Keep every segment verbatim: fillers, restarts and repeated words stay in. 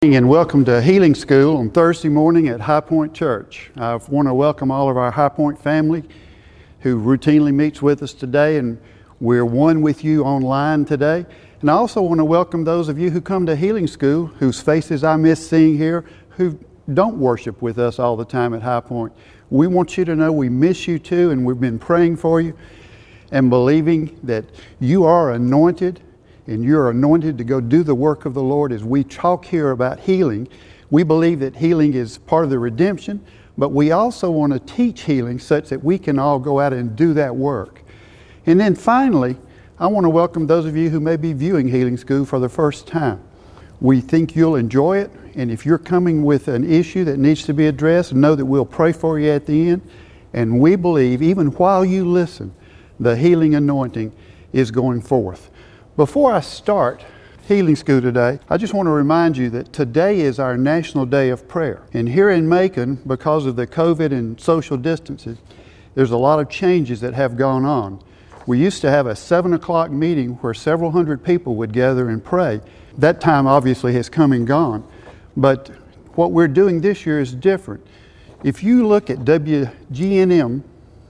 And welcome to Healing School on Thursday morning at High Point Church. I want to welcome all of our High Point family who routinely meets with us today, and we're one with you online today. And I also want to welcome those of you who come to Healing School, whose faces I miss seeing here, who don't worship with us all the time at High Point. We want you to know we miss you too, and we've been praying for you and believing that you are anointed, and you're anointed to go do the work of the Lord. As we talk here about healing, we believe that healing is part of the redemption, but we also want to teach healing such that we can all go out and do that work. And then finally, I want to welcome those of you who may be viewing Healing School for the first time. We think you'll enjoy it, and if you're coming with an issue that needs to be addressed, know that we'll pray for you at the end. And we believe, even while you listen, the healing anointing is going forth. Before I start Healing School today, I just want to remind you that today is our National Day of Prayer. And here in Macon, because of the COVID and social distances, there's a lot of changes that have gone on. We used to have a seven o'clock meeting where several hundred people would gather and pray. That time obviously has come and gone. But what we're doing this year is different. If you look at W G N M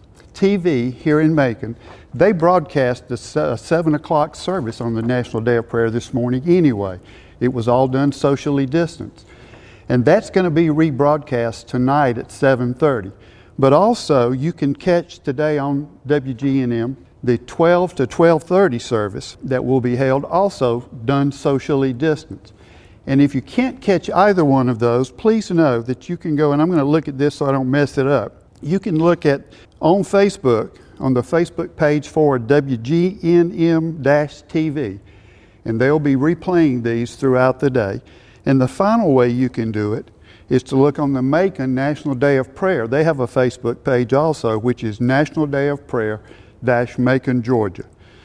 T V here in Macon, they broadcast the seven o'clock service on the National Day of Prayer this morning anyway. It was all done socially distanced. And that's going to be rebroadcast tonight at seven thirty. But also, you can catch today on W G N M the twelve to twelve thirty service that will be held, also done socially distanced. And if you can't catch either one of those, please know that you can go, and I'm going to look at this so I don't mess it up. You can look at on Facebook, on the Facebook page for W G N M T V, and they'll be replaying these throughout the day. And the final way you can do it is to look on the Macon National Day of Prayer. They have a Facebook page also, which is National Day of Prayer dash Macon, Georgia.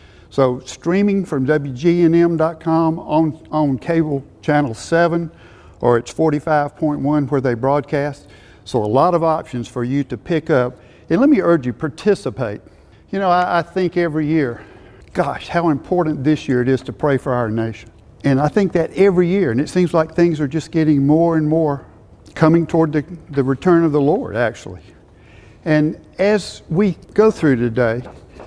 So streaming from W G N M dot com on, on cable channel seven, or it's forty-five point one where they broadcast. So a lot of options for you to pick up. And let me urge you, participate. You know, I, I think every year, gosh, how important this year it is to pray for our nation. And I think that every year, and it seems like things are just getting more and more coming toward the, the return of the Lord, actually. And as we go through today,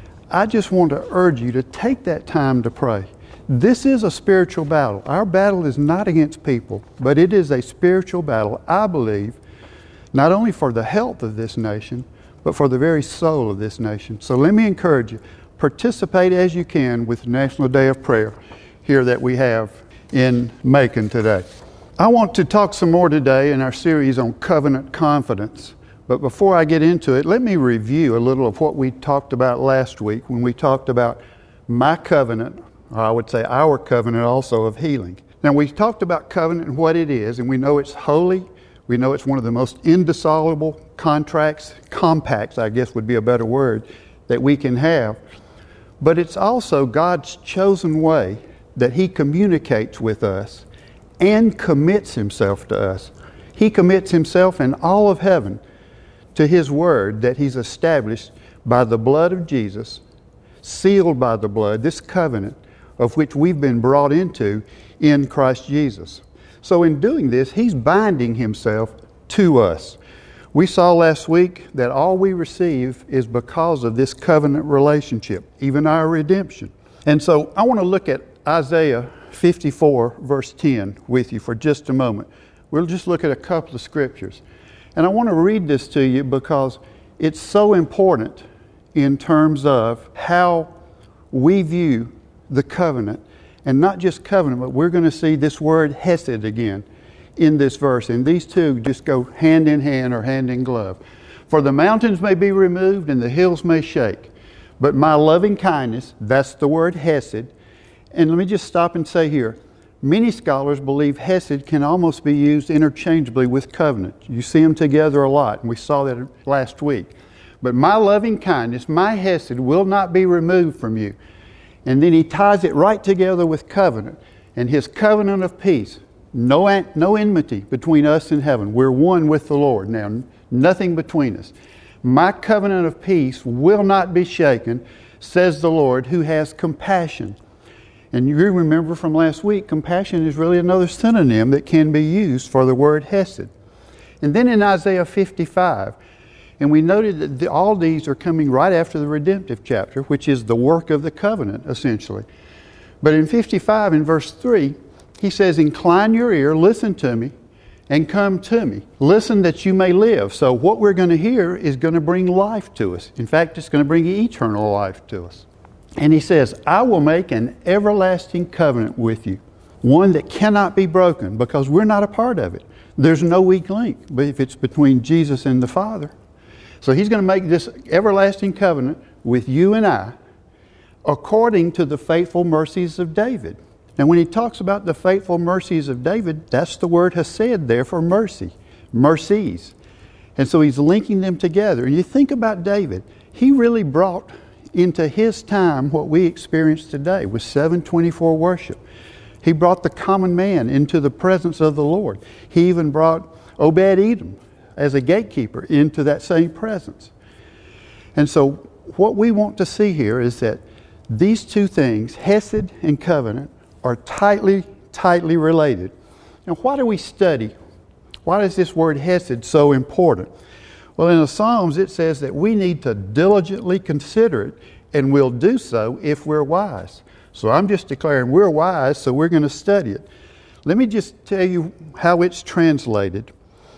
I just want to urge you to take that time to pray. This is a spiritual battle. Our battle is not against people, but it is a spiritual battle, I believe, not only for the health of this nation, but for the very soul of this nation. So let me encourage you, participate as you can with the National Day of Prayer here that we have in Macon today. I want to talk some more today in our series on covenant confidence. But before I get into it, let me review a little of what we talked about last week when we talked about my covenant, or I would say our covenant also, of healing. Now, we talked about covenant and what it is, and we know it's holy. We know it's one of the most indissoluble contracts, compacts, I guess would be a better word, that we can have. But it's also God's chosen way that He communicates with us and commits Himself to us. He commits Himself and all of heaven to His Word that He's established by the blood of Jesus, sealed by the blood, this covenant of which we've been brought into in Christ Jesus. So in doing this, He's binding Himself to us. We saw last week that all we receive is because of this covenant relationship, even our redemption. And so I want to look at Isaiah fifty-four, verse ten with you for just a moment. We'll just look at a couple of scriptures. And I want to read this to you because it's so important in terms of how we view the covenant. And not just covenant, but we're going to see this word hesed again in this verse. And these two just go hand in hand or hand in glove. For the mountains may be removed and the hills may shake, but my loving kindness, that's the word hesed. And let me just stop and say here, many scholars believe hesed can almost be used interchangeably with covenant. You see them together a lot, and we saw that last week. But my loving kindness, my hesed, will not be removed from you. And then he ties it right together with covenant. And His covenant of peace. No, no enmity between us and heaven. We're one with the Lord now. Nothing between us. My covenant of peace will not be shaken, says the Lord, who has compassion. And you remember from last week, compassion is really another synonym that can be used for the word hesed. And then in Isaiah fifty-five, and we noted that the, all these are coming right after the redemptive chapter, which is the work of the covenant, essentially. But in fifty-five, in verse three, he says, "Incline your ear, listen to me, and come to me. Listen that you may live." So what we're going to hear is going to bring life to us. In fact, it's going to bring eternal life to us. And he says, "I will make an everlasting covenant with you, one that cannot be broken," because we're not a part of it. There's no weak link, but if it's between Jesus and the Father. So he's going to make this everlasting covenant with you and I, according to the faithful mercies of David. And when he talks about the faithful mercies of David, that's the word hesed there for mercy, mercies. And so he's linking them together. And you think about David, he really brought into his time what we experience today with seven twenty-four worship. He brought the common man into the presence of the Lord. He even brought Obed-Edom as a gatekeeper into that same presence. And so what we want to see here is that these two things, hesed and covenant, are tightly, tightly related. Now, why do we study? Why is this word hesed so important? Well, in the Psalms, it says that we need to diligently consider it, and we'll do so if we're wise. So I'm just declaring we're wise, so we're going to study it. Let me just tell you how it's translated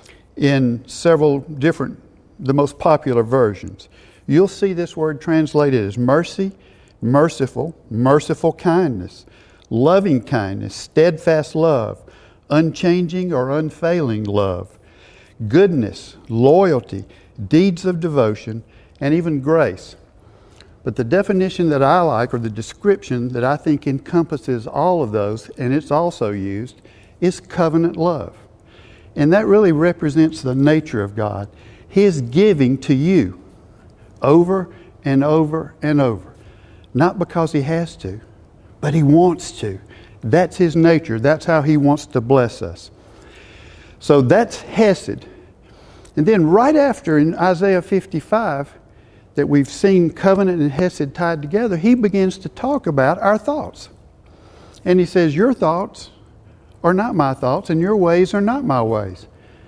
in several different, the most popular versions. You'll see this word translated as mercy, merciful, merciful kindness, loving kindness, steadfast love, unchanging or unfailing love, goodness, loyalty, deeds of devotion, and even grace. But the definition that I like, or the description that I think encompasses all of those, and it's also used, is covenant love. And that really represents the nature of God. His giving to you over and over and over. Not because He has to, but He wants to. That's His nature. That's how He wants to bless us. So that's hesed. And then right after in Isaiah fifty-five, that we've seen covenant and hesed tied together, He begins to talk about our thoughts. And He says, your thoughts are not my thoughts, and your ways are not my ways.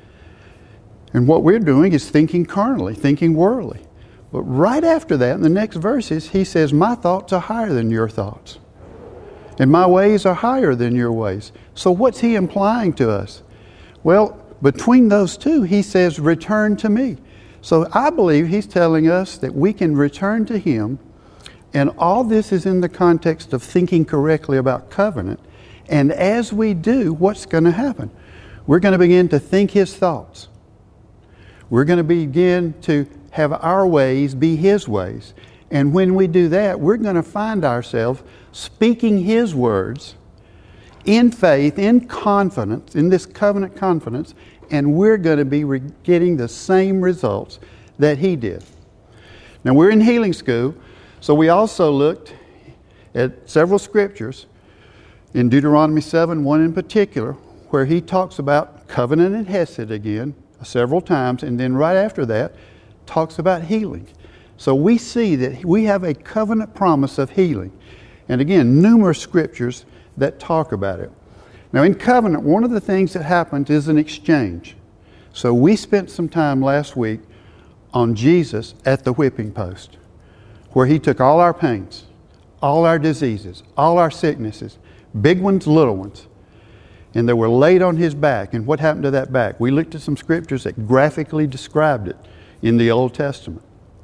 And what we're doing is thinking carnally, thinking worldly. But right after that, in the next verses, He says, my thoughts are higher than your thoughts, and my ways are higher than your ways. So what's He implying to us? Well, between those two, He says, return to me. So I believe He's telling us that we can return to Him, and all this is in the context of thinking correctly about covenant. And as we do, what's going to happen? We're going to begin to think His thoughts. We're going to begin to have our ways be His ways. And when we do that, we're going to find ourselves speaking His words in faith, in confidence, in this covenant confidence, and we're going to be re- getting the same results that He did. Now, we're in healing school, so we also looked at several scriptures in Deuteronomy seven, one in particular, where He talks about covenant and hesed again several times, and then right after that talks about healing. So we see that we have a covenant promise of healing. And again, numerous scriptures that talk about it. Now in covenant, one of the things that happens is an exchange. So we spent some time last week on Jesus at the whipping post, where He took all our pains, all our diseases, all our sicknesses, big ones, little ones, and they were laid on His back. And what happened to that back? We looked at some scriptures that graphically described it in the Old Testament.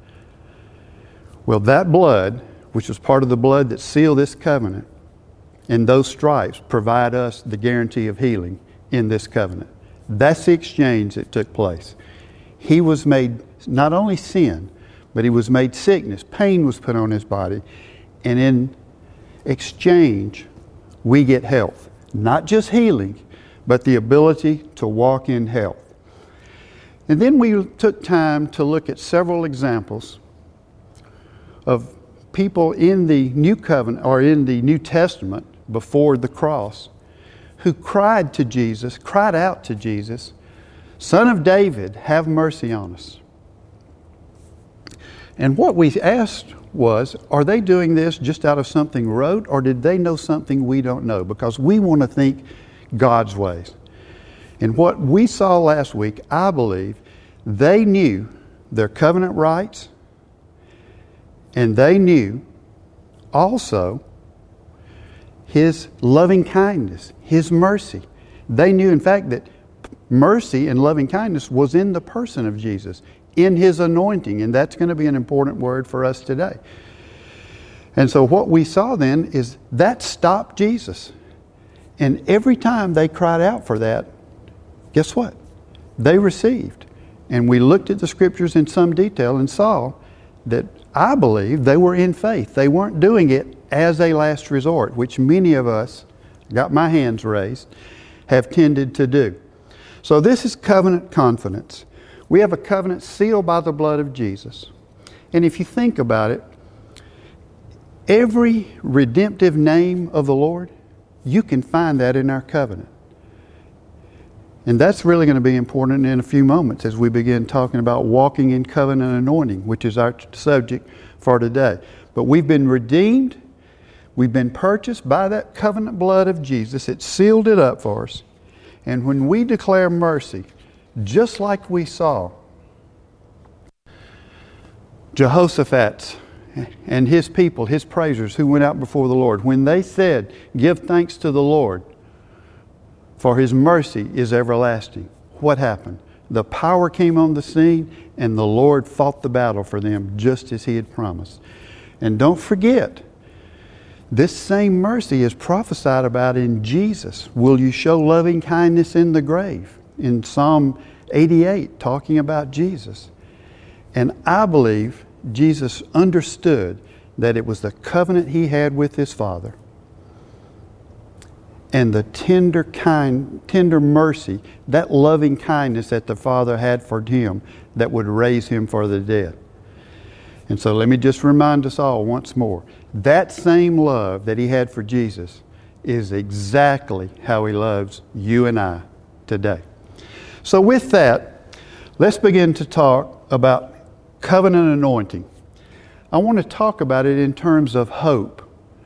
Well, that blood, which was part of the blood that sealed this covenant, and those stripes provide us the guarantee of healing in this covenant. That's the exchange that took place. He was made not only sin, but He was made sickness. Pain was put on His body. And in exchange, we get health. Not just healing, but the ability to walk in health. And then we took time to look at several examples of people in the New Covenant or in the New Testament before the cross who cried to Jesus, cried out to Jesus, Son of David, have mercy on us. And what we asked was, are they doing this just out of something rote, or did they know something we don't know? Because we want to think God's ways. And what we saw last week, I believe, they knew their covenant rights, and they knew also His loving kindness, His mercy. They knew, in fact, that mercy and loving kindness was in the person of Jesus, in His anointing, and that's going to be an important word for us today. And so what we saw then is that stopped Jesus. And every time they cried out for that, guess what? They received. And we looked at the Scriptures in some detail and saw that I believe they were in faith. They weren't doing it as a last resort, which many of us, got my hands raised, have tended to do. So this is covenant confidence. We have a covenant sealed by the blood of Jesus. And if you think about it, every redemptive name of the Lord, you can find that in our covenant. And that's really going to be important in a few moments as we begin talking about walking in covenant anointing, which is our subject for today. But we've been redeemed. We've been purchased by that covenant blood of Jesus. It sealed it up for us. And when we declare mercy, just like we saw Jehoshaphat and his people, his praisers who went out before the Lord, when they said, "Give thanks to the Lord, for His mercy is everlasting," what happened? The power came on the scene, and the Lord fought the battle for them just as He had promised. And don't forget, this same mercy is prophesied about in Jesus. Will you show loving kindness in the grave? In Psalm eighty-eight, talking about Jesus. And I believe Jesus understood that it was the covenant He had with His Father and the tender kind, tender mercy, that loving kindness that the Father had for Him that would raise Him for the dead. And so let me just remind us all once more, that same love that He had for Jesus is exactly how He loves you and I today. So with that, let's begin to talk about covenant anointing. I want to talk about it in terms of hope,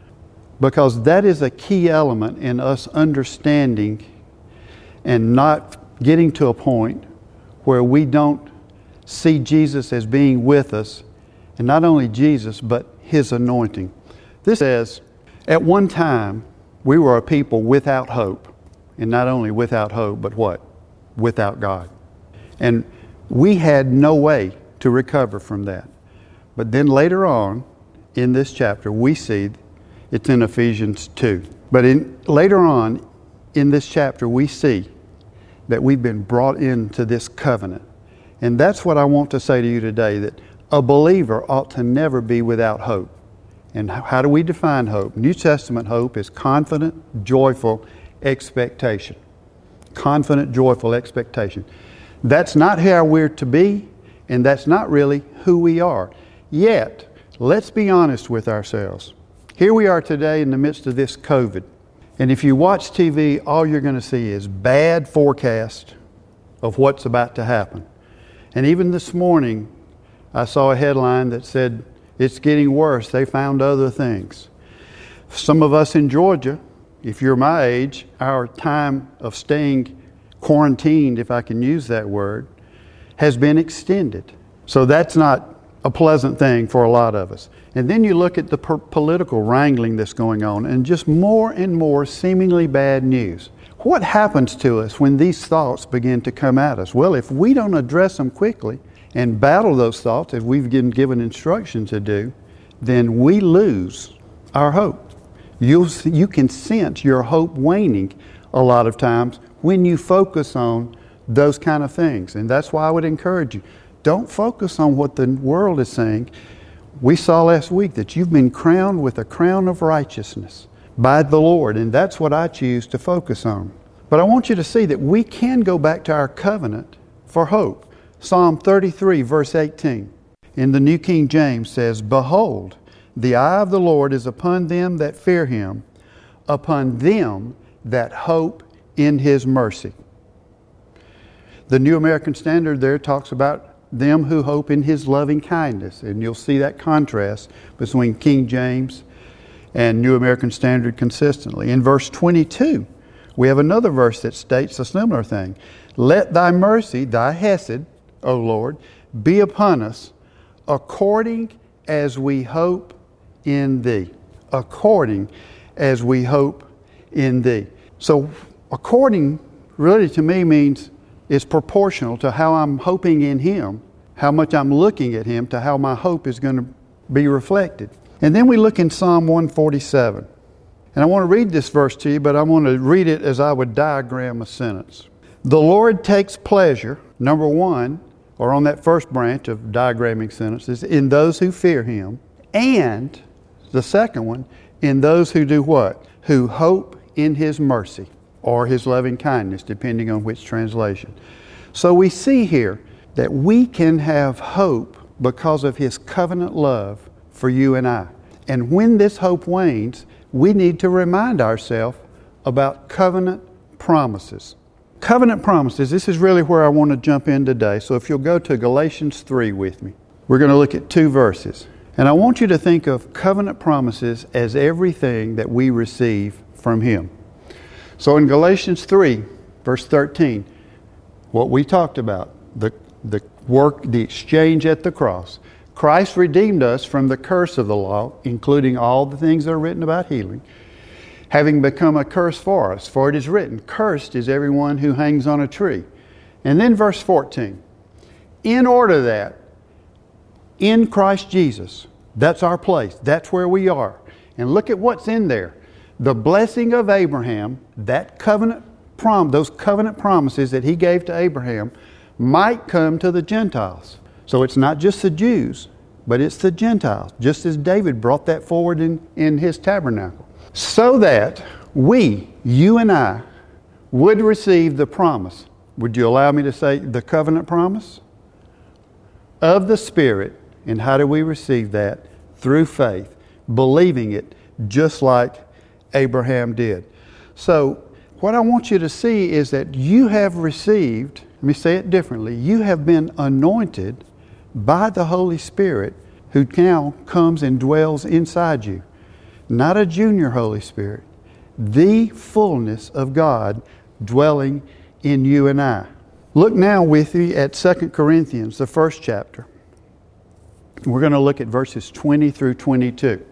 because that is a key element in us understanding and not getting to a point where we don't see Jesus as being with us, and not only Jesus, but His anointing. This says, at one time, we were a people without hope. And not only without hope, but what? Without God. And we had no way to recover from that. But then later on in this chapter, we see, it's in Ephesians two. But in, later on in this chapter, we see that we've been brought into this covenant. And that's what I want to say to you today, that a believer ought to never be without hope. And how do we define hope? New Testament hope is confident, joyful expectation. Confident, joyful expectation. That's not how we're to be, and that's not really who we are. Yet, let's be honest with ourselves. Here we are today in the midst of this COVID. And if you watch T V, all you're going to see is bad forecast of what's about to happen. And even this morning, I saw a headline that said, it's getting worse. They found other things. Some of us in Georgia, if you're my age, our time of staying quarantined, if I can use that word, has been extended. So that's not a pleasant thing for a lot of us. And then you look at the per- political wrangling that's going on, and just more and more seemingly bad news. What happens to us when these thoughts begin to come at us? Well, if we don't address them quickly and battle those thoughts as we've been given instruction to do, then we lose our hope. You'll, you can sense your hope waning a lot of times when you focus on those kind of things. And that's why I would encourage you, don't focus on what the world is saying. We saw last week that you've been crowned with a crown of righteousness by the Lord, and that's what I choose to focus on. But I want you to see that we can go back to our covenant for hope. Psalm thirty-three, verse eighteen, in the New King James says, "Behold, the eye of the Lord is upon them that fear Him, upon them that hope in His mercy." The New American Standard there talks about them who hope in His loving kindness. And you'll see that contrast between King James and New American Standard consistently. In verse twenty-two, we have another verse that states a similar thing. Let thy mercy, thy hesed, O Lord, be upon us, according as we hope in Thee. According as we hope in Thee. So, according really to me means it's proportional to how I'm hoping in Him, how much I'm looking at Him, to how my hope is going to be reflected. And then we look in Psalm one forty-seven. And I want to read this verse to you, but I want to read it as I would diagram a sentence. The Lord takes pleasure, number one, or on that first branch of diagramming sentences, in those who fear Him. And the second one, in those who do what? Who hope in His mercy or His loving kindness, depending on which translation. So we see here that we can have hope because of His covenant love for you and I. And when this hope wanes, we need to remind ourselves about covenant promises. Covenant promises, this is really where I want to jump in today. So if you'll go to Galatians three with me, we're going to look at two verses. And I want you to think of covenant promises as everything that we receive from Him. So in Galatians three, verse thirteen, what we talked about, the, the work, the exchange at the cross. Christ redeemed us from the curse of the law, including all the things that are written about healing, having become a curse for us. For it is written, cursed is everyone who hangs on a tree. And then verse fourteen, in order that in Christ Jesus, that's our place, that's where we are. And look at what's in there. The blessing of Abraham, that covenant prom, those covenant promises that He gave to Abraham, might come to the Gentiles. So it's not just the Jews, but it's the Gentiles, just as David brought that forward in, in his tabernacle. So that we, you and I, would receive the promise. Would you allow me to say the covenant promise? Of the Spirit. And how do we receive that? Through faith, believing it just like Abraham did. So what I want you to see is that you have received, let me say it differently, you have been anointed by the Holy Spirit who now comes and dwells inside you. Not a junior Holy Spirit, the fullness of God dwelling in you and I. Look now with me at Second Corinthians, the first chapter. We're going to look at verses twenty through twenty-two.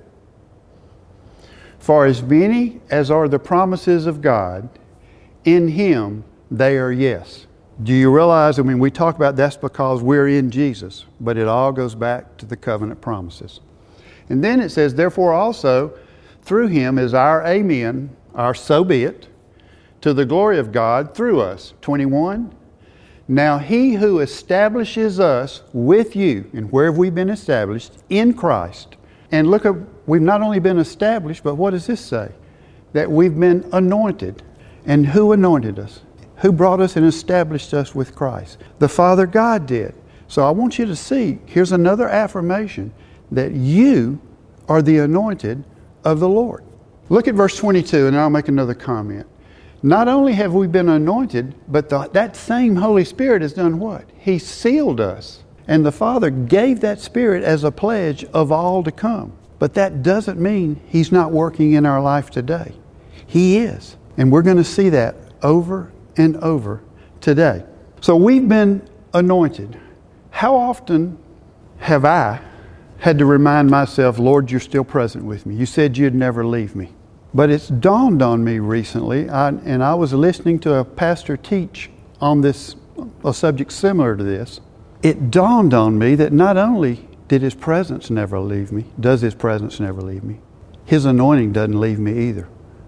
For as many as are the promises of God, in Him they are yes. Do you realize, I mean, we talk about that's because we're in Jesus, but it all goes back to the covenant promises. And then it says, therefore also, through Him is our amen, our so be it, to the glory of God through us. twenty-one. Now He who establishes us with you, and where have we been established? In Christ. And look, at, we've not only been established, but what does this say? That we've been anointed. And who anointed us? Who brought us and established us with Christ? The Father God did. So I want you to see, here's another affirmation, that you are the anointed of the Lord. Look at verse twenty-two, and I'll make another comment. Not only have we been anointed, but the, that same Holy Spirit has done what? He sealed us. And the Father gave that Spirit as a pledge of all to come. But that doesn't mean He's not working in our life today. He is. And we're going to see that over and over today. So we've been anointed. How often have I had to remind myself, Lord, you're still present with me. You said you'd never leave me. But it's dawned on me recently, I, and I was listening to a pastor teach on this, a subject similar to this. It dawned on me that not only did His presence never leave me, does His presence never leave me, His anointing doesn't leave me either.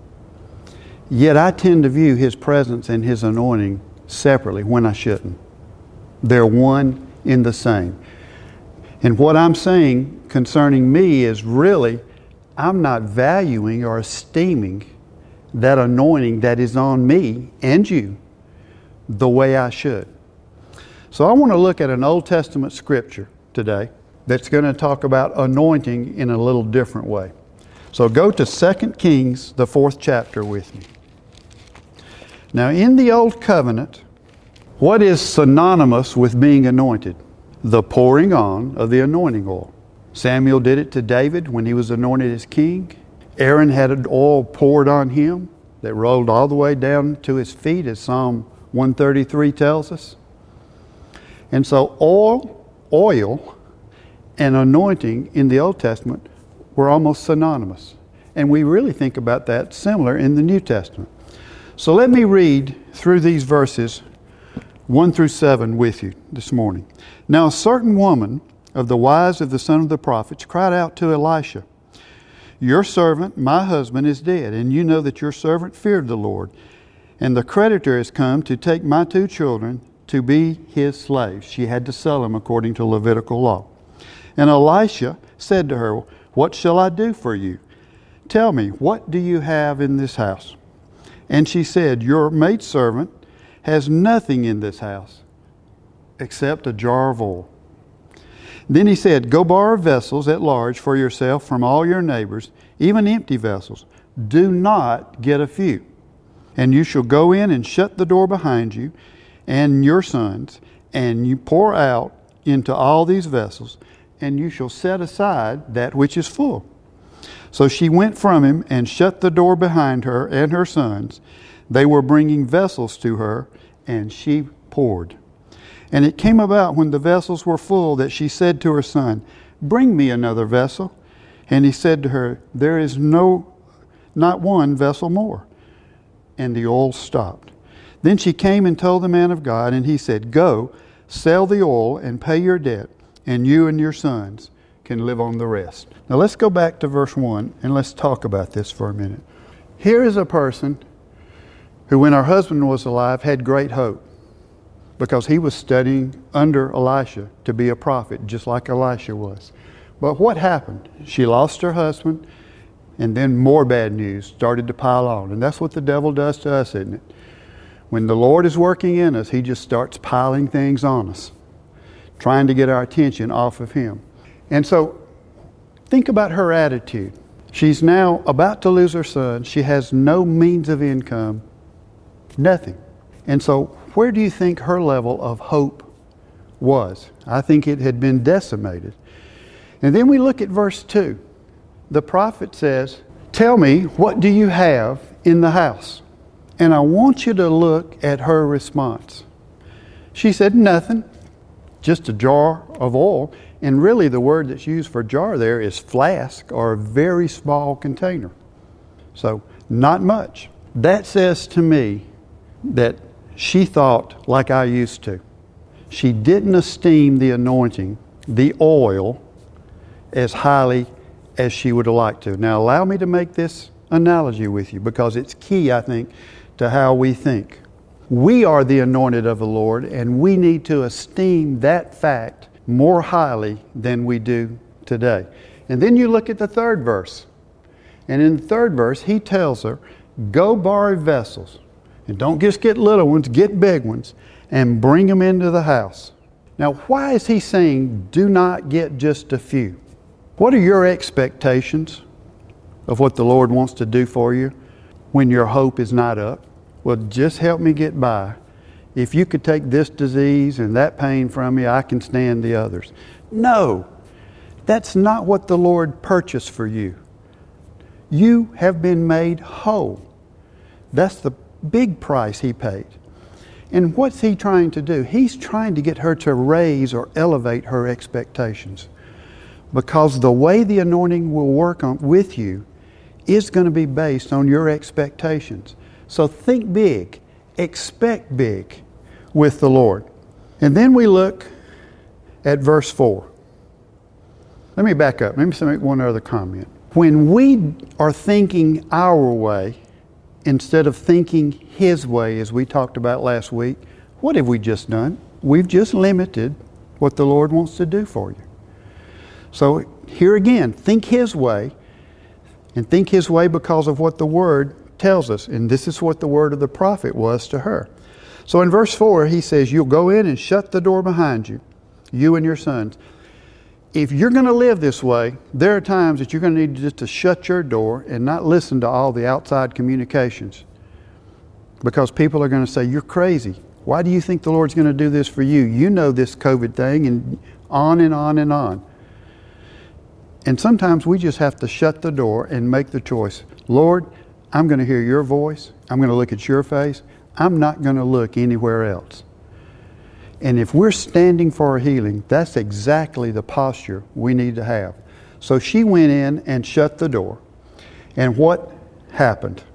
Yet I tend to view His presence and His anointing separately when I shouldn't. They're one in the same. And what I'm saying concerning me is really, I'm not valuing or esteeming that anointing that is on me and you the way I should. So I want to look at an Old Testament scripture today that's going to talk about anointing in a little different way. So go to Second Kings, the fourth chapter with me. Now in the Old Covenant, what is synonymous with being anointed? the pouring on of the anointing oil. Samuel did it to David when he was anointed as king. Aaron had an oil poured on him that rolled all the way down to his feet, as Psalm one thirty-three tells us. And so oil, oil and anointing in the Old Testament were almost synonymous. And we really think about that similar in the New Testament. So let me read through these verses one through seven with you this morning. Now a certain woman of the wives of the son of the prophets cried out to Elisha, "Your servant, my husband, is dead, and you know that your servant feared the Lord. And the creditor has come to take my two children to be his slaves." She had to sell them according to Levitical law. And Elisha said to her, "What shall I do for you? Tell me, what do you have in this house?" And she said, "Your maidservant has nothing in this house except a jar of oil." Then he said, "Go borrow vessels at large for yourself from all your neighbors, even empty vessels. Do not get a few. And you shall go in and shut the door behind you and your sons, and you pour out into all these vessels, and you shall set aside that which is full." So she went from him and shut the door behind her and her sons. They were bringing vessels to her, and she poured. And it came about when the vessels were full that she said to her son, "Bring me another vessel." And he said to her, "There is no, not one vessel more." And the oil stopped. Then she came and told the man of God, and he said, "Go, sell the oil and pay your debt, and you and your sons can live on the rest." Now let's go back to verse one and let's talk about this for a minute. Here is a person who, when her husband was alive, had great hope because he was studying under Elisha to be a prophet, just like Elisha was. But what happened? She lost her husband, and then more bad news started to pile on. And that's what the devil does to us, isn't it? When the Lord is working in us, he just starts piling things on us, trying to get our attention off of him. And so think about her attitude. She's now about to lose her son. She has no means of income, nothing. And so where do you think her level of hope was? I think it had been decimated. And then we look at verse two. The prophet says, "Tell me, what do you have in the house?" And I want you to look at her response. She said, "Nothing, just a jar of oil." And really the word that's used for jar there is flask, or a very small container. So not much. That says to me that she thought like I used to. She didn't esteem the anointing, the oil, as highly as she would have liked to. Now allow me to make this analogy with you, because it's key, I think, to how we think. We are the anointed of the Lord, and we need to esteem that fact more highly than we do today. And then you look at the third verse. And in the third verse, he tells her, "Go borrow vessels. And don't just get little ones, get big ones, and bring them into the house." Now, why is he saying, do not get just a few? What are your expectations of what the Lord wants to do for you when your hope is not up? Well, just help me get by. If you could take this disease and that pain from me, I can stand the others. No, that's not what the Lord purchased for you. You have been made whole. That's the big price he paid. And what's he trying to do? He's trying to get her to raise or elevate her expectations. Because the way the anointing will work on, with you is going to be based on your expectations. So think big, expect big with the Lord. And then we look at verse four. Let me back up. Let me make one other comment. When we are thinking our way instead of thinking His way, as we talked about last week, what have we just done? We've just limited what the Lord wants to do for you. So here again, think His way, and think His way because of what the Word tells us. And this is what the word of the prophet was to her. So in verse four, he says, you'll go in and shut the door behind you, you and your sons. If you're going to live this way, there are times that you're going to need just to shut your door and not listen to all the outside communications. Because people are going to say, you're crazy. Why do you think the Lord's going to do this for you? You know this COVID thing, and on and on and on. And sometimes we just have to shut the door and make the choice. Lord, I'm going to hear your voice. I'm going to look at your face. I'm not going to look anywhere else. And if we're standing for a healing, that's exactly the posture we need to have. So she went in and shut the door. And what happened?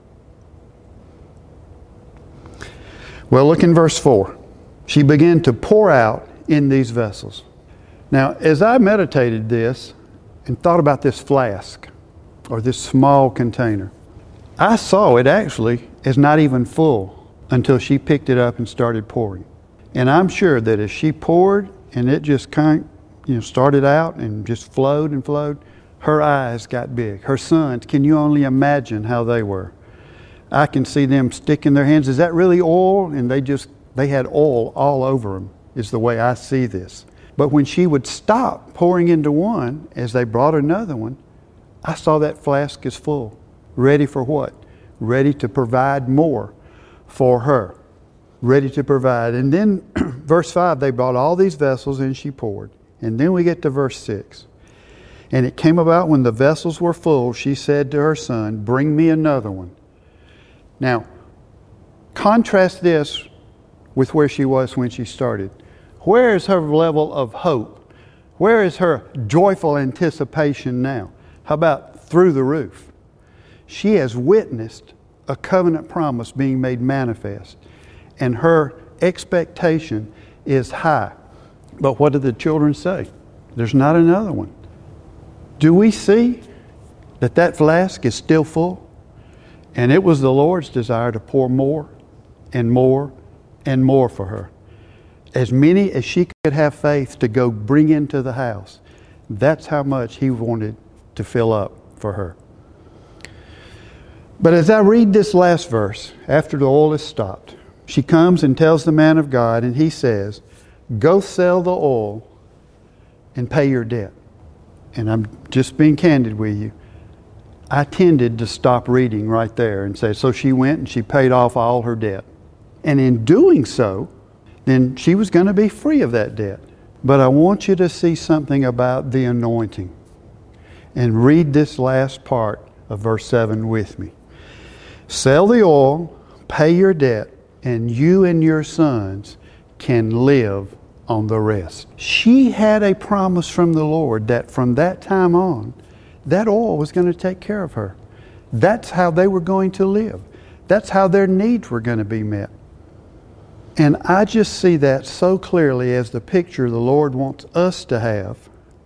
Well, look in verse four. She began to pour out in these vessels. Now, as I meditated this and thought about this flask or this small container, I saw it actually as not even full until she picked it up and started pouring. And I'm sure that as she poured and it just kind of, you know, started out and just flowed and flowed, her eyes got big. Her sons, can you only imagine how they were? I can see them sticking their hands. Is that really oil? And they just, they had oil all over them, is the way I see this. But when she would stop pouring into one, as they brought another one, I saw that flask is full. Ready for what? Ready to provide more for her. Ready to provide. And then verse five, they brought all these vessels and she poured. And then we get to verse six. And it came about when the vessels were full, she said to her son, bring me another one. Now, contrast this with where she was when she started. Where is her level of hope? Where is her joyful anticipation now? How about through the roof? She has witnessed a covenant promise being made manifest, and her expectation is high. But what do the children say? There's not another one. Do we see that that flask is still full? And it was the Lord's desire to pour more and more and more for her. As many as she could have faith to go bring into the house. That's how much He wanted to fill up for her. But as I read this last verse, after the oil is stopped, she comes and tells the man of God, and he says, go sell the oil and pay your debt. And I'm just being candid with you. I tended to stop reading right there and say, so she went and she paid off all her debt. And in doing so, then she was going to be free of that debt. But I want you to see something about the anointing. And read this last part of verse seven with me. Sell the oil, pay your debt, and you and your sons can live on the rest. She had a promise from the Lord that from that time on, that oil was going to take care of her. That's how they were going to live. That's how their needs were going to be met. And I just see that so clearly as the picture the Lord wants us to have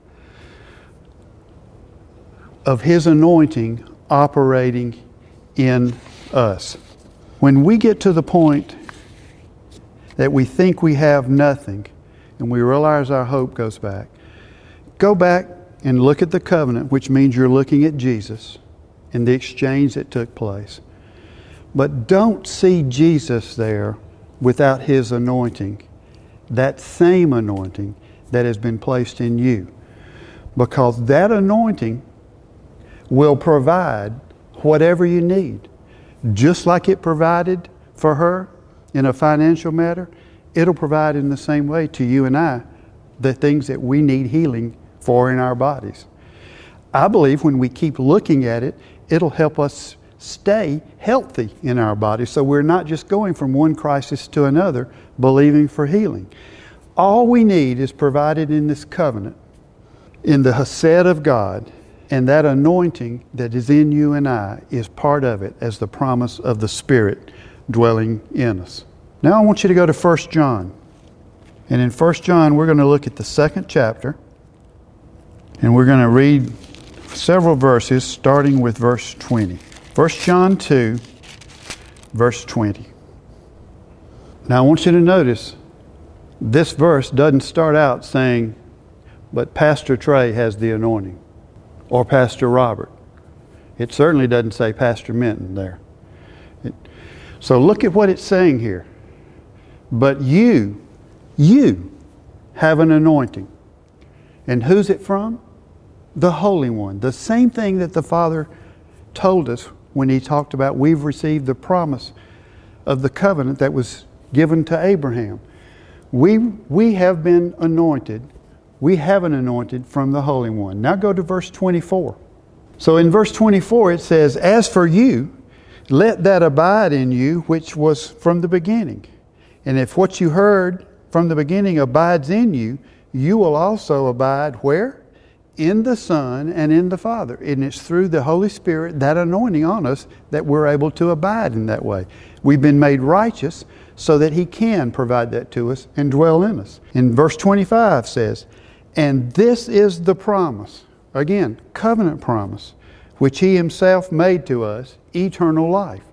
of His anointing operating in us. When we get to the point that we think we have nothing and we realize our hope goes back, go back and look at the covenant, which means you're looking at Jesus and the exchange that took place. But don't see Jesus there without His anointing, that same anointing that has been placed in you. Because that anointing will provide whatever you need. Just like it provided for her in a financial matter, it'll provide in the same way to you and I the things that we need healing for in our bodies. I believe when we keep looking at it, it'll help us stay healthy in our bodies, so we're not just going from one crisis to another believing for healing. All we need is provided in this covenant, in the Hesed of God, and that anointing that is in you and I is part of it as the promise of the Spirit dwelling in us. Now I want you to go to First John. And in First John we're going to look at the second chapter, and we're going to read several verses starting with verse twenty. First John two, verse twenty. Now I want you to notice this verse doesn't start out saying, but Pastor Trey has the anointing, or Pastor Robert. It certainly doesn't say Pastor Minton there. It, so look at what it's saying here. But you, you have an anointing. And who's it from? The Holy One. The same thing that the Father told us when He talked about we've received the promise of the covenant that was given to Abraham. We, we have been anointed. We have an anointed from the Holy One. Now go to verse twenty-four. So in verse twenty-four it says, "As for you, let that abide in you which was from the beginning. And if what you heard from the beginning abides in you, you will also abide" where? In the Son and in the Father. And it's through the Holy Spirit, that anointing on us, that we're able to abide in that way. We've been made righteous so that He can provide that to us and dwell in us. In verse twenty-five says, "And this is the promise," again, covenant promise, "which He Himself made to us, eternal life."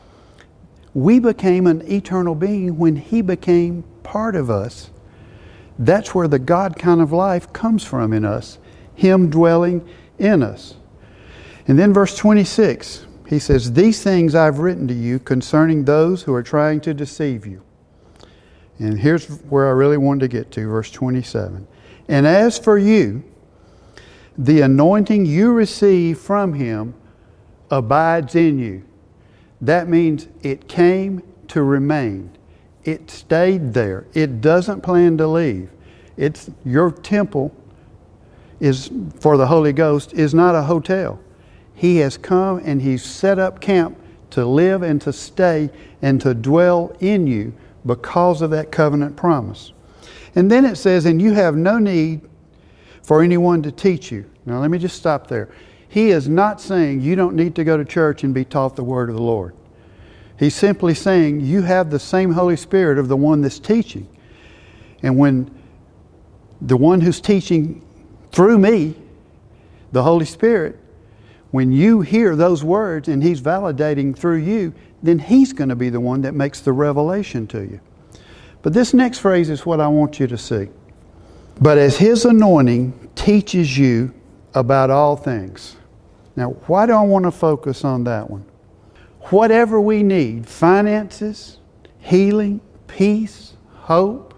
We became an eternal being when He became part of us. That's where the God kind of life comes from in us, Him dwelling in us. And then verse twenty-six, he says, "These things I've written to you concerning those who are trying to deceive you." And here's where I really wanted to get to, verse twenty-seven. "And as for you, the anointing you receive from Him abides in you." That means it came to remain. It stayed there. It doesn't plan to leave. It's your temple is for the Holy Ghost is not a hotel. He has come and He's set up camp to live and to stay and to dwell in you because of that covenant promise. And then it says, "And you have no need for anyone to teach you." Now let me just stop there. He is not saying you don't need to go to church and be taught the Word of the Lord. He's simply saying you have the same Holy Spirit of the one that's teaching. And when the one who's teaching through me, the Holy Spirit, when you hear those words and He's validating through you, then He's going to be the one that makes the revelation to you. But this next phrase is what I want you to see. "But as His anointing teaches you about all things." Now, why do I want to focus on that one? Whatever we need, finances, healing, peace, hope,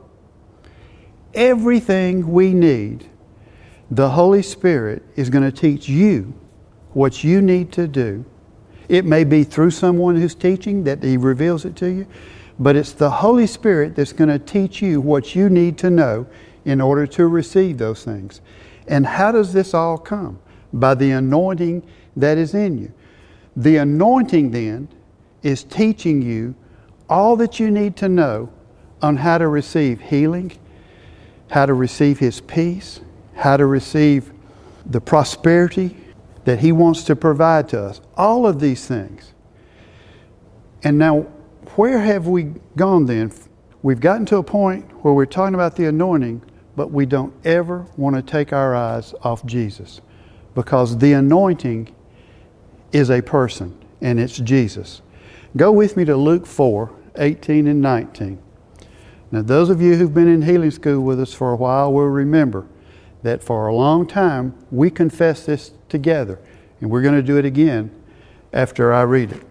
everything we need, the Holy Spirit is going to teach you what you need to do. It may be through someone who's teaching that He reveals it to you, but it's the Holy Spirit that's going to teach you what you need to know in order to receive those things. And how does this all come? By the anointing that is in you. The anointing then is teaching you all that you need to know on how to receive healing, how to receive His peace, how to receive the prosperity that He wants to provide to us. All of these things. And now, where have we gone then? We've gotten to a point where we're talking about the anointing, but we don't ever want to take our eyes off Jesus, because the anointing is a person, and it's Jesus. Go with me to Luke four, eighteen and nineteen. Now, those of you who've been in healing school with us for a while will remember that for a long time we confessed this together, and we're going to do it again after I read it.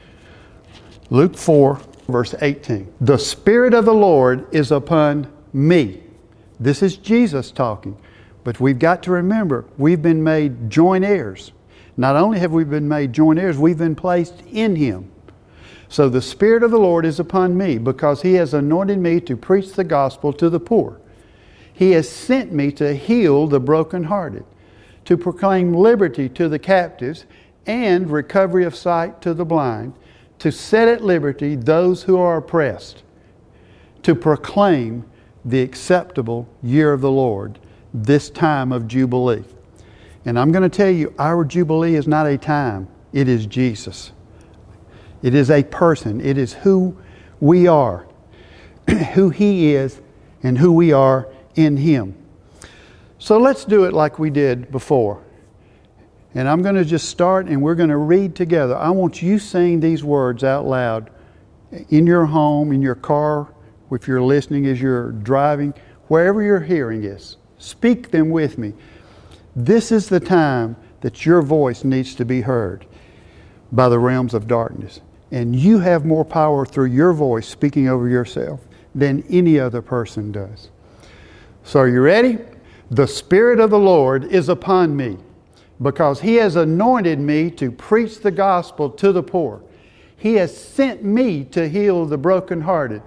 Luke four, verse eighteen. "The Spirit of the Lord is upon me." This is Jesus talking. But we've got to remember, we've been made joint heirs. Not only have we been made joint heirs, we've been placed in Him. So the Spirit of the Lord is upon me, because He has anointed me to preach the gospel to the poor. He has sent me to heal the brokenhearted, to proclaim liberty to the captives and recovery of sight to the blind, to set at liberty those who are oppressed, to proclaim the acceptable year of the Lord, this time of Jubilee. And I'm going to tell you, our Jubilee is not a time. It is Jesus. It is a person. It is who we are, who He is, and who we are in Him. So let's do it like we did before. And I'm going to just start, and we're going to read together. I want you saying these words out loud in your home, in your car, if you're listening as you're driving, wherever your hearing is. Speak them with me. This is the time that your voice needs to be heard by the realms of darkness. And you have more power through your voice speaking over yourself than any other person does. So are you ready? "The Spirit of the Lord is upon me, because He has anointed me to preach the gospel to the poor. He has sent me to heal the brokenhearted,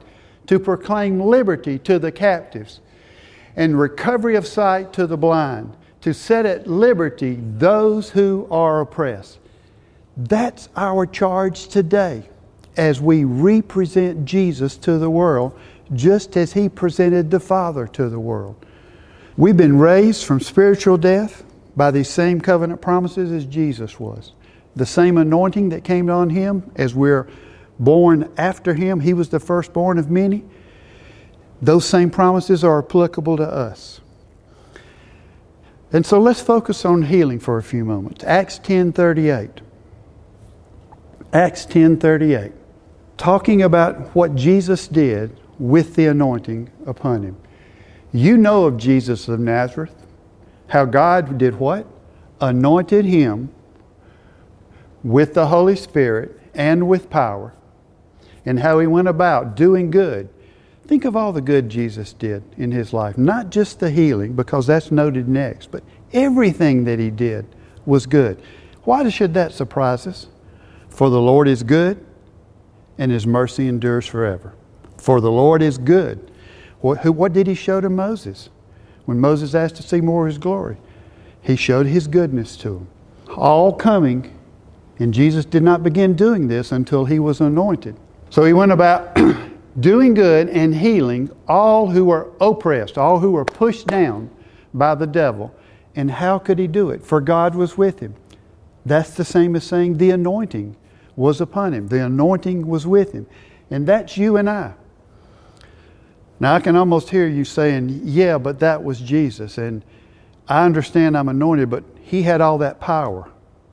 to proclaim liberty to the captives and recovery of sight to the blind, to set at liberty those who are oppressed. That's our charge today as we represent Jesus to the world, just as He presented the Father to the world. We've been raised from spiritual death by these same covenant promises as Jesus was. The same anointing that came on Him as we're born after Him. He was the firstborn of many. Those same promises are applicable to us. And so let's focus on healing for a few moments. Acts ten thirty-eight. Acts ten thirty-eight. Talking about what Jesus did with the anointing upon Him. You know of Jesus of Nazareth, how God did what? Anointed Him with the Holy Spirit and with power, and how He went about doing good. Think of all the good Jesus did in His life. Not just the healing, because that's noted next, but everything that He did was good. Why should that surprise us? For the Lord is good, and His mercy endures forever. For the Lord is good. What, what did He show to Moses? When Moses asked to see more of His glory, He showed His goodness to him. All coming, and Jesus did not begin doing this until He was anointed. So He went about doing good and healing all who were oppressed, all who were pushed down by the devil. And how could He do it? For God was with Him. That's the same as saying the anointing was upon Him. The anointing was with Him. And that's you and I. Now I can almost hear you saying, yeah, but that was Jesus. And I understand I'm anointed, but He had all that power.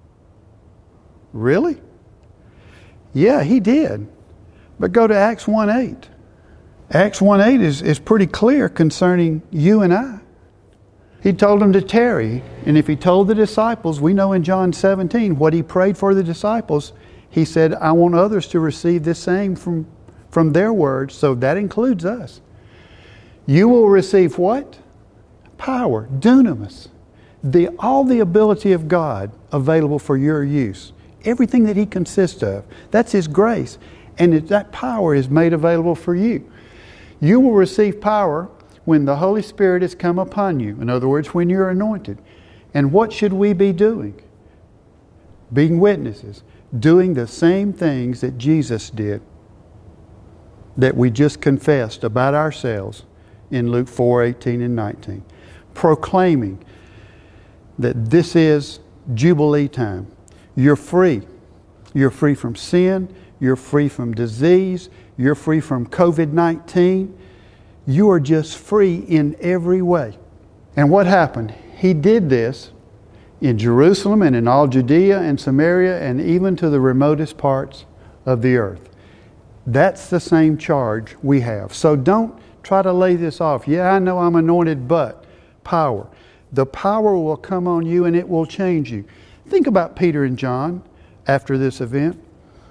Really? Yeah, He did. But go to Acts one eight. Acts one eight is, is pretty clear concerning you and I. He told them to tarry. And if He told the disciples, we know in John seventeen what He prayed for the disciples. He said, I want others to receive this same from, from their words. So that includes us. You will receive what? Power, dunamis. The, all the ability of God available for your use. Everything that He consists of. That's His grace. And it, that power is made available for you. You will receive power when the Holy Spirit has come upon you. In other words, when you're anointed. And what should we be doing? Being witnesses. Doing the same things that Jesus did. That we just confessed about ourselves in Luke four eighteen and nineteen. Proclaiming that this is Jubilee time. You're free. You're free from sin. You're free from disease. You're free from covid nineteen. You are just free in every way. And what happened? He did this in Jerusalem and in all Judea and Samaria and even to the remotest parts of the earth. That's the same charge we have. So don't try to lay this off. Yeah, I know I'm anointed, but power. The power will come on you and it will change you. Think about Peter and John after this event.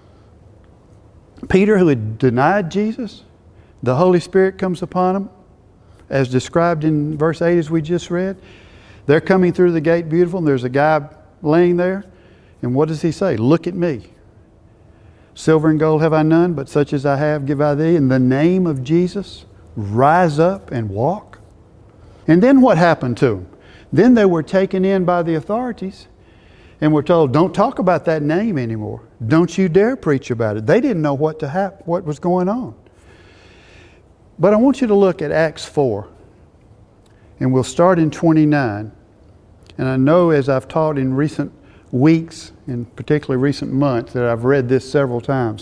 Peter, who had denied Jesus, the Holy Spirit comes upon him, as described in verse eight as we just read. They're coming through the gate beautiful, and there's a guy laying there. And what does he say? Look at me. Silver and gold have I none, but such as I have give I thee. In the name of Jesus, rise up and walk. And then what happened to them? Then they were taken in by the authorities and were told, don't talk about that name anymore. Don't you dare preach about it. They didn't know what to hap- what was going on. But I want you to look at Acts four. And we'll start in twenty-nine. And I know as I've taught in recent weeks, and particularly recent months, that I've read this several times.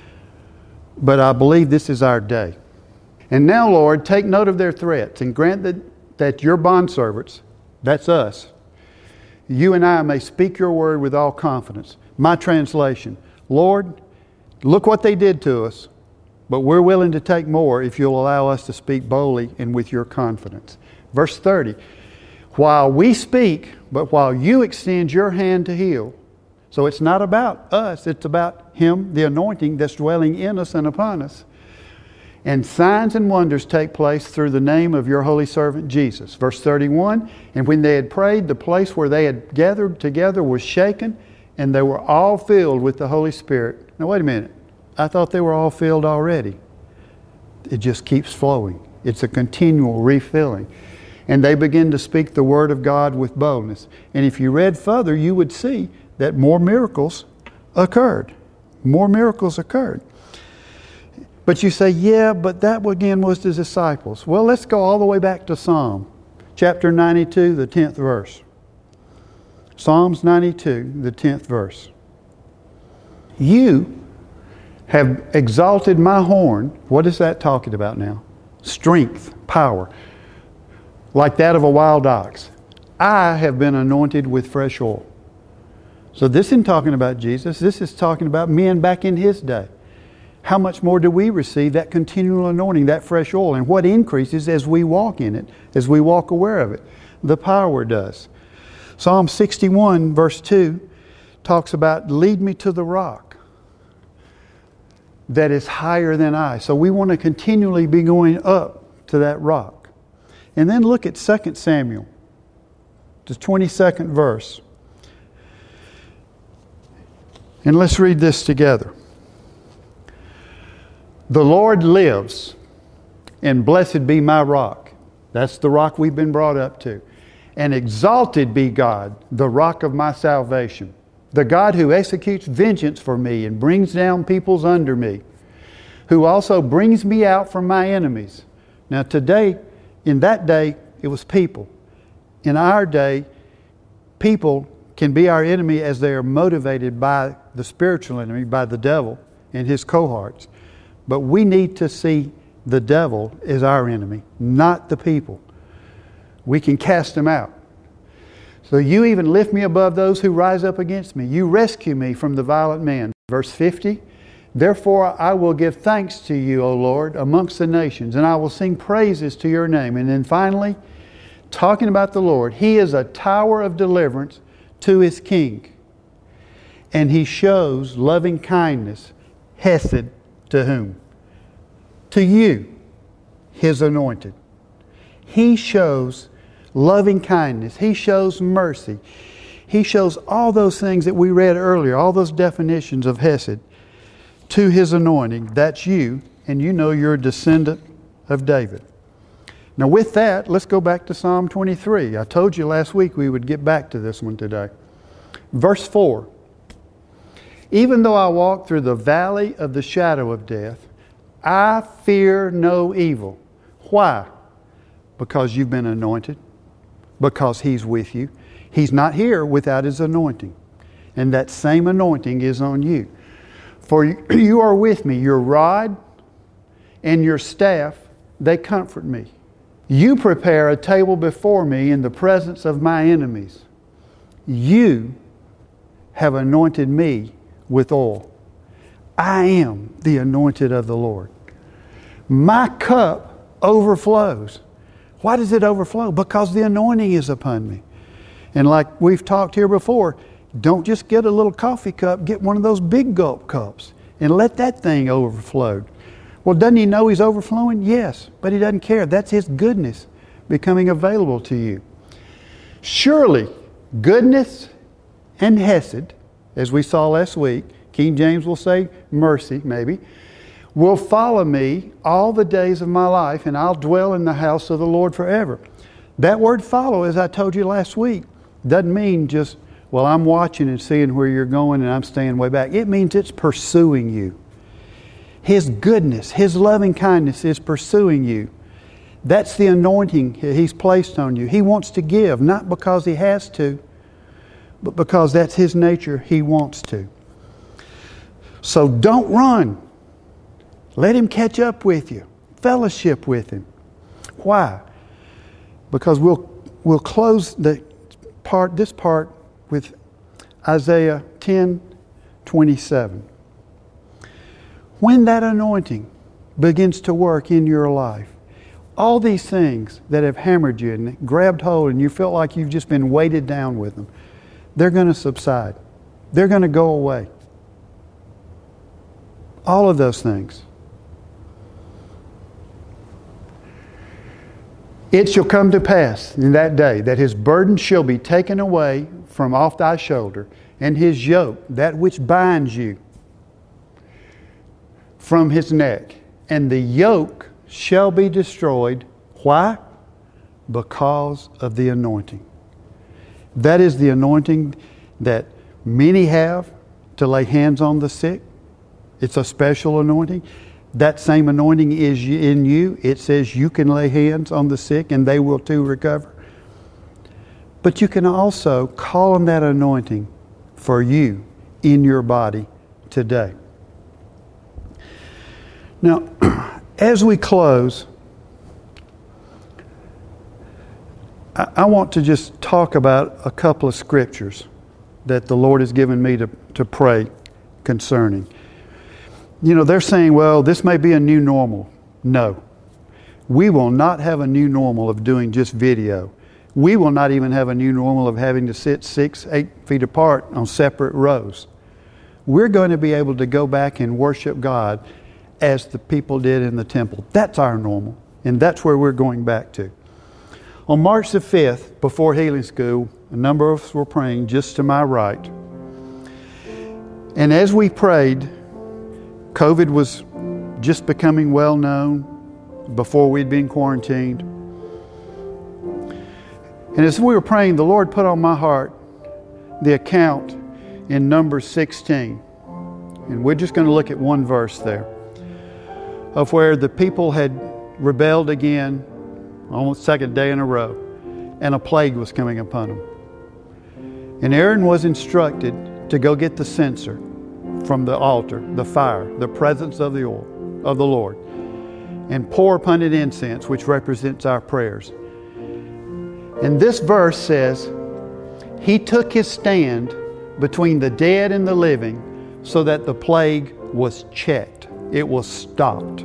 But I believe this is our day. And now, Lord, take note of their threats and grant that, that your bondservants, that's us, you and I may speak your word with all confidence. My translation, Lord, look what they did to us, but we're willing to take more if you'll allow us to speak boldly and with your confidence. Verse thirty, while we speak, but while you extend your hand to heal. So it's not about us, it's about Him, the anointing that's dwelling in us and upon us. And signs and wonders take place through the name of your holy servant Jesus. Verse thirty-one, and when they had prayed, the place where they had gathered together was shaken, and they were all filled with the Holy Spirit. Now wait a minute. I thought they were all filled already. It just keeps flowing. It's a continual refilling. And they begin to speak the word of God with boldness. And if you read further, you would see that more miracles occurred. More miracles occurred. But you say, yeah, but that again was the disciples. Well, let's go all the way back to Psalm chapter ninety-two, the tenth verse. Psalms ninety-two, the tenth verse. You have exalted my horn. What is that talking about now? Strength, power, like that of a wild ox. I have been anointed with fresh oil. So this isn't talking about Jesus. This is talking about men back in His day. How much more do we receive that continual anointing, that fresh oil? And what increases as we walk in it, as we walk aware of it? The power does. Psalm sixty-one verse two talks about, lead me to the rock that is higher than I. So we want to continually be going up to that rock. And then look at Second Samuel, the twenty-second verse. And let's read this together. The Lord lives, and blessed be my rock. That's the rock we've been brought up to. And exalted be God, the rock of my salvation. The God who executes vengeance for me and brings down peoples under me. Who also brings me out from my enemies. Now today, in that day, it was people. In our day, people can be our enemy as they are motivated by the spiritual enemy, by the devil and his cohorts. But we need to see the devil as our enemy, not the people. We can cast him out. So you even lift me above those who rise up against me. You rescue me from the violent man. Verse fifty, therefore I will give thanks to you, O Lord, amongst the nations, and I will sing praises to your name. And then finally, talking about the Lord, He is a tower of deliverance to His king. And He shows loving kindness, hesed, to whom? To you, His anointed. He shows loving kindness. He shows mercy. He shows all those things that we read earlier, all those definitions of hesed, to His anointing. That's you, and you know you're a descendant of David. Now with that, let's go back to Psalm twenty-three. I told you last week we would get back to this one today. Verse four. Even though I walk through the valley of the shadow of death, I fear no evil. Why? Because you've been anointed. Because He's with you. He's not here without His anointing. And that same anointing is on you. For you are with me. Your rod and your staff, they comfort me. You prepare a table before me in the presence of my enemies. You have anointed me with oil. I am the anointed of the Lord. My cup overflows. Why does it overflow? Because the anointing is upon me. And like we've talked here before, don't just get a little coffee cup, get one of those big gulp cups and let that thing overflow. Well, doesn't He know He's overflowing? Yes, but He doesn't care. That's His goodness becoming available to you. Surely, goodness and hesed, as we saw last week, King James will say mercy, maybe, will follow me all the days of my life, and I'll dwell in the house of the Lord forever. That word follow, as I told you last week, doesn't mean just, well, I'm watching and seeing where you're going and I'm staying way back. It means it's pursuing you. His goodness, His loving kindness is pursuing you. That's the anointing He's placed on you. He wants to give, not because He has to, but because that's His nature. He wants to. So don't run. Let Him catch up with you. Fellowship with Him. Why? Because we'll we'll close the part this part with Isaiah ten twenty-seven. When that anointing begins to work in your life, all these things that have hammered you and grabbed hold and you felt like you've just been weighted down with them, they're going to subside. They're going to go away. All of those things. It shall come to pass in that day that His burden shall be taken away from off thy shoulder, and His yoke, that which binds you, from His neck. And the yoke shall be destroyed. Why? Because of the anointing. That is the anointing that many have to lay hands on the sick. It's a special anointing. That same anointing is in you. It says you can lay hands on the sick and they will too recover. But you can also call on that anointing for you in your body today. Now, as we close, I, I want to just talk about a couple of scriptures that the Lord has given me to, to pray concerning. You know, they're saying, well, this may be a new normal. No. We will not have a new normal of doing just video. We will not even have a new normal of having to sit six, eight feet apart on separate rows. We're going to be able to go back and worship God as the people did in the temple. That's our normal, and that's where we're going back to. On March the fifth, before Healing School, a number of us were praying just to my right. And as we prayed, COVID was just becoming well known before we'd been quarantined. And as we were praying, the Lord put on my heart the account in Numbers sixteen. And we're just going to look at one verse there of where the people had rebelled again almost second day in a row, and a plague was coming upon them. And Aaron was instructed to go get the censer from the altar, the fire, the presence of the oil of the Lord, and pour upon it incense, which represents our prayers. And this verse says, He took His stand between the dead and the living so that the plague was checked. It was stopped.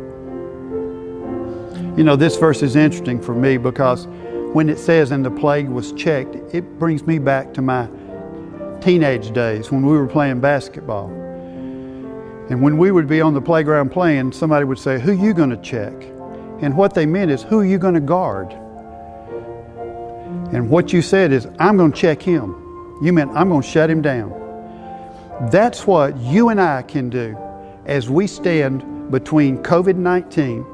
You know, this verse is interesting for me because when it says, and the plague was checked, it brings me back to my teenage days when we were playing basketball. And when we would be on the playground playing, somebody would say, who are you going to check? And what they meant is, who are you going to guard? And what you said is, I'm going to check him. You meant, I'm going to shut him down. That's what you and I can do as we stand between COVID nineteen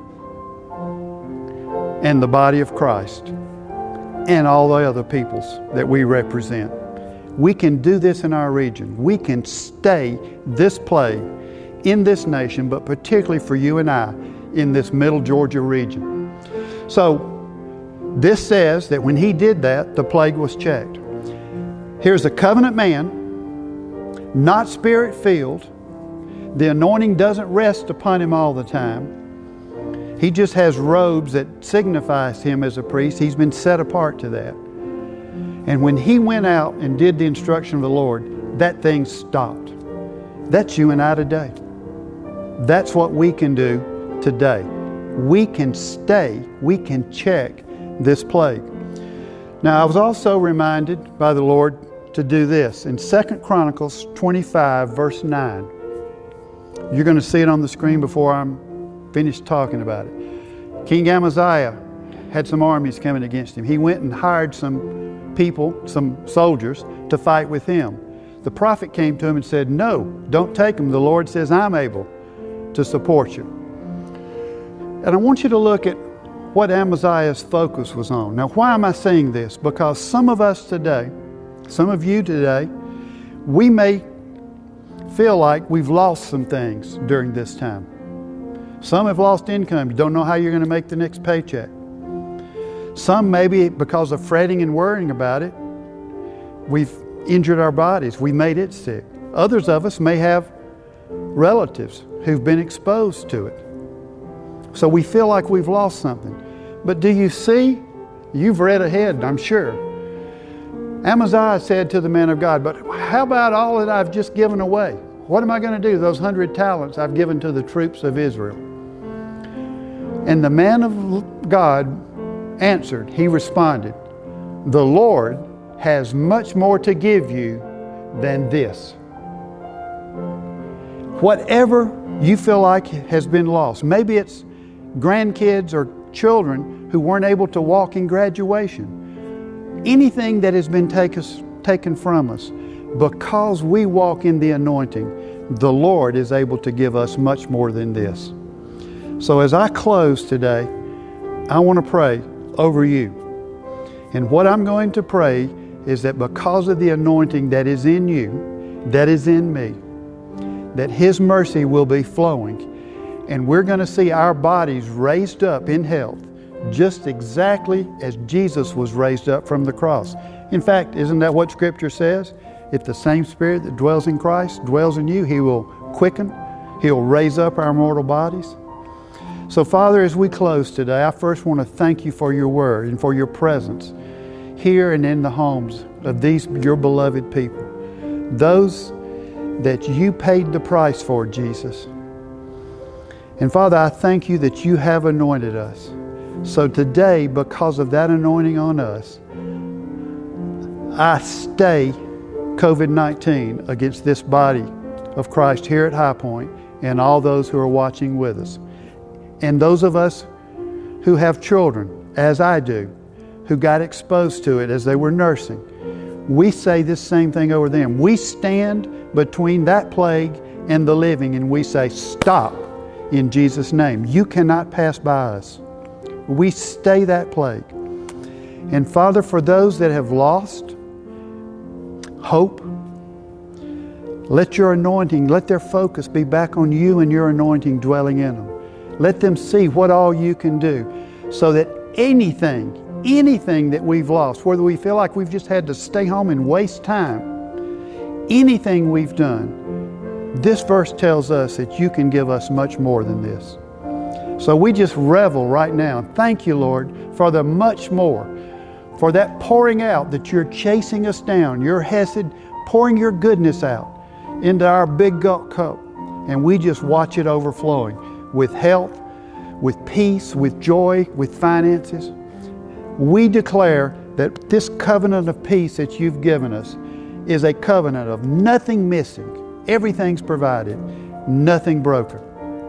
and the body of Christ and all the other peoples that we represent. We can do this in our region. We can stay this plague in this nation, but particularly for you and I in this middle Georgia region. So this says that when he did that, the plague was checked. Here's a covenant man, not spirit-filled. The anointing doesn't rest upon him all the time. He just has robes that signifies him as a priest. He's been set apart to that. And when he went out and did the instruction of the Lord, that thing stopped. That's you and I today. That's what we can do today. We can stay, we can check this plague. Now, I was also reminded by the Lord to do this. In Second Chronicles twenty-five, verse nine. You're going to see it on the screen before I'm finished talking about it. King Amaziah had some armies coming against him. He went and hired some people, some soldiers, to fight with him. The prophet came to him and said, no, don't take them. The Lord says, I'm able to support you. And I want you to look at what Amaziah's focus was on. Now, why am I saying this? Because some of us today, some of you today, we may feel like we've lost some things during this time. Some have lost income. You don't know how you're going to make the next paycheck. Some maybe because of fretting and worrying about it, we've injured our bodies. We made it sick. Others of us may have relatives who've been exposed to it. So we feel like we've lost something. But do you see? You've read ahead, I'm sure. Amaziah said to the man of God, but how about all that I've just given away? What am I going to do? Those hundred talents I've given to the troops of Israel. And the man of God answered, he responded, the Lord has much more to give you than this. Whatever you feel like has been lost, maybe it's grandkids or children who weren't able to walk in graduation, anything that has been take us, taken from us, because we walk in the anointing, the Lord is able to give us much more than this. So as I close today, I want to pray over you. And what I'm going to pray is that because of the anointing that is in you, that is in me, that His mercy will be flowing. And we're going to see our bodies raised up in health, just exactly as Jesus was raised up from the cross. In fact, isn't that what Scripture says? If the same Spirit that dwells in Christ dwells in you, He will quicken, He'll raise up our mortal bodies. So Father, as we close today, I first want to thank You for Your Word and for Your presence here and in the homes of these your beloved people. Those that You paid the price for, Jesus. And Father, I thank You that You have anointed us. So today, because of that anointing on us, I stay covid nineteen against this body of Christ here at High Point and all those who are watching with us. And those of us who have children, as I do, who got exposed to it as they were nursing, we say this same thing over them. We stand between that plague and the living and we say, stop in Jesus' name. You cannot pass by us. We stay that plague. And Father, for those that have lost hope, let Your anointing, let their focus be back on You and Your anointing dwelling in them. Let them see what all You can do so that anything, anything that we've lost, whether we feel like we've just had to stay home and waste time, anything we've done, this verse tells us that You can give us much more than this. So we just revel right now. Thank You, Lord, for the much more, for that pouring out that You're chasing us down, Your hesed, pouring Your goodness out into our big gulp cup. And we just watch it overflowing with health, with peace, with joy, with finances. We declare that this covenant of peace that You've given us is a covenant of nothing missing, everything's provided, nothing broken.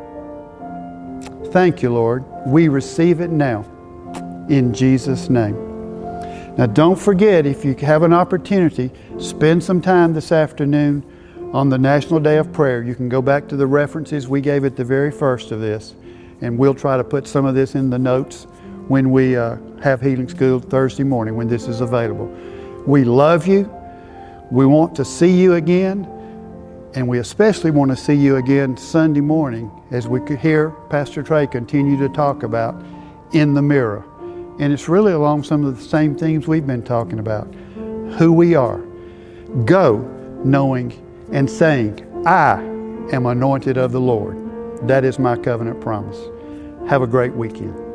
Thank You, Lord. We receive it now in Jesus' name. Now don't forget, if you have an opportunity, spend some time this afternoon on the National Day of Prayer. You can go back to the references we gave at the very first of this, and we'll try to put some of this in the notes when we uh, have Healing School Thursday morning, when this is available. We love you. We want to see you again, and we especially want to see you again Sunday morning as we could hear Pastor Trey continue to talk about in the mirror. And it's really along some of the same themes we've been talking about. Who we are. Go knowing and saying, I am anointed of the Lord. That is my covenant promise. Have a great weekend.